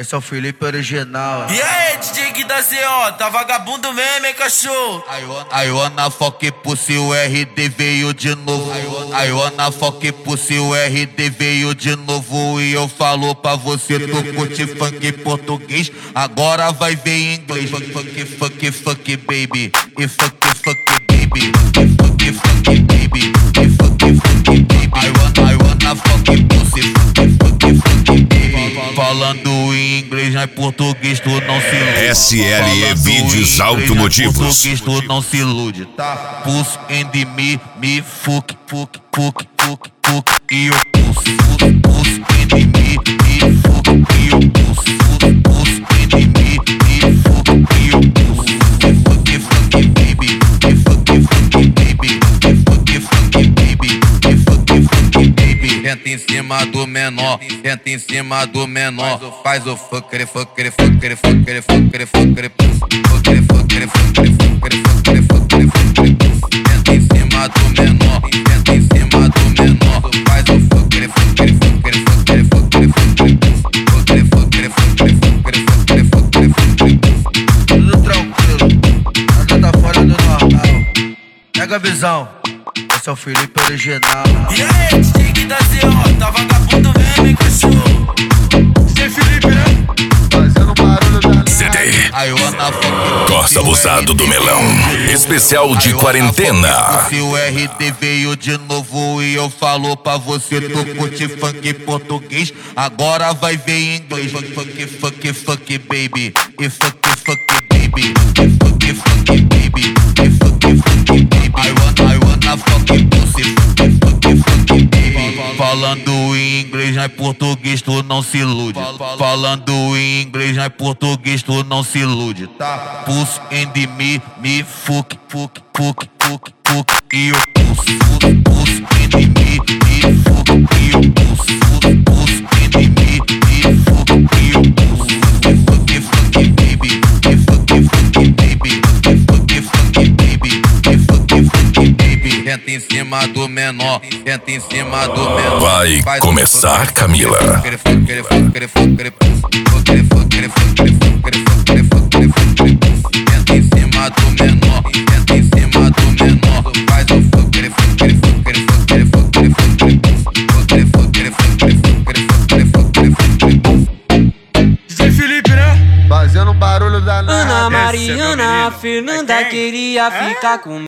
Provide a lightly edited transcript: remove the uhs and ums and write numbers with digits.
Esse é o Felipe original. E aí, DJ Gui da CO, tá vagabundo mesmo, hein, cachorro? I wanna fuck pussy, o RD veio de novo. I wanna fuck pussy, o RD veio de novo. E eu falo pra você, tu curte funk português, agora vai ver em inglês. Fuck baby, e fuck baby, e fuck baby, e fuck baby. I wanna fuck pussy, fuck baby. Falando em inglês, não é português, tu não se ilude. SLE Vídeos Automotivos. Português, tu não se ilude, tá? Puss and me, fuck. E eu puss and me, fuck. E eu puss and me, fuck. E eu puss. Fuck baby, fuck baby, fuck baby, fuck baby. Entra em cima do menor, entra em cima do menor. Faz o fucker, entra em cima do menor, entra em cima do menor. Faz o fucker, Tudo tranquilo, nada tá fora do normal. Pega a visão, esse é o Felipe original. E aí, DJ Gui da CO, tá vagabundo mesmo, hein, cachorro? DJ Felipe, né? Fazendo barulho da CD Costa Abusado do Melão. Especial de quarentena. Se o RD veio de novo e eu falo pra você, tu curte funk português, agora vai ver em inglês. Fuck baby, e fuck baby, e fuck baby, e fuck baby. I wanna fuck pussy, fuck baby. Falando em inglês, não é português, tu não se ilude. Falando em inglês, não é português, tu não se ilude, tá? Puss and me, fuck. E eu puss and me, fuck. E eu puss and me, fuck. E eu puss. Fuck baby, fuck baby, fuck baby. Entra em cima do menor, entra em cima do menor. Vai começar, Camila. Entra em cima do menor, entra em cima do menor. Faz o fucker. DJ Felipe, né? Fazendo barulho da Ana Mariana, a Fernanda queria ficar comigo.